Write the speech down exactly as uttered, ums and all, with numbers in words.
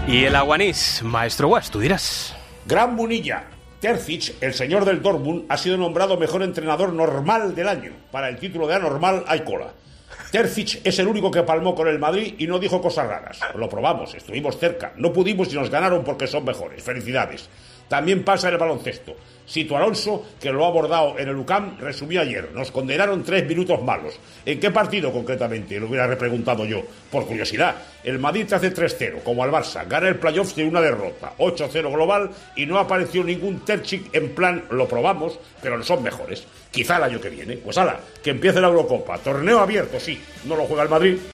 Y el aguanís, maestro Guas, tú dirás. Gran Munilla. Terzic, el señor del Dortmund, ha sido nombrado mejor entrenador normal del año. Para el título de anormal hay cola. Terzic es el único que palmó con el Madrid y no dijo cosas raras. Lo probamos, estuvimos cerca. No pudimos y nos ganaron porque son mejores. Felicidades. También pasa en el baloncesto. Sito Alonso, que lo ha abordado en el U C A M, resumió ayer. Nos condenaron tres minutos malos. ¿En qué partido concretamente? Lo hubiera repreguntado yo. Por curiosidad, el Madrid te hace tres cero, como al Barça. Gana el playoff de una derrota. ocho cero global y no apareció ningún Terzic en plan, lo probamos, pero son mejores. Quizá el año que viene. Pues ala, que empiece la Eurocopa. Torneo abierto, sí. No lo juega el Madrid.